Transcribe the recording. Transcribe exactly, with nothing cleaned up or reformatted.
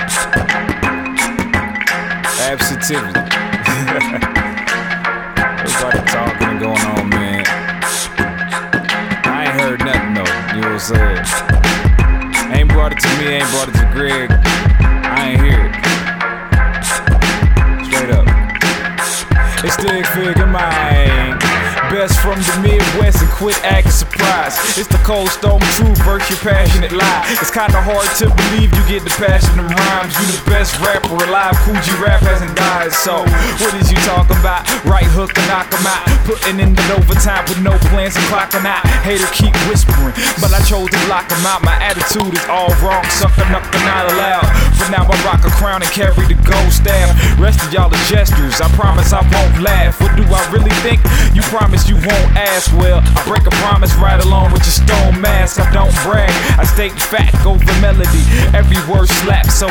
Absentivity. Everybody talking and going on, man. I ain't heard nothing though, you know what I'm saying? Ain't brought it to me, ain't brought it to Greg. I ain't hear it. Straight up. It's Stick Figure Mine. Best from the Midwest and quit acting surprised. It's the Cold Stone True verse, your passionate lie. It's kinda hard to believe you get the passion of rhymes. You the best rapper alive, Coogee rap hasn't died. So, what is you talking about? Right hook and knock 'em out. Putting in the overtime with no plans and clocking out. Hater keep whispering, but I chose to block 'em out. My attitude is all wrong, sucker knuckle not allowed. But now I rock a crown and carry the gold staff. Rest of y'all are gestures, I promise I won't laugh. What do I really think? You promise you won't ask. Well, I break a promise right along with your stone mask. I don't brag, I state fact over melody. Every word slaps, so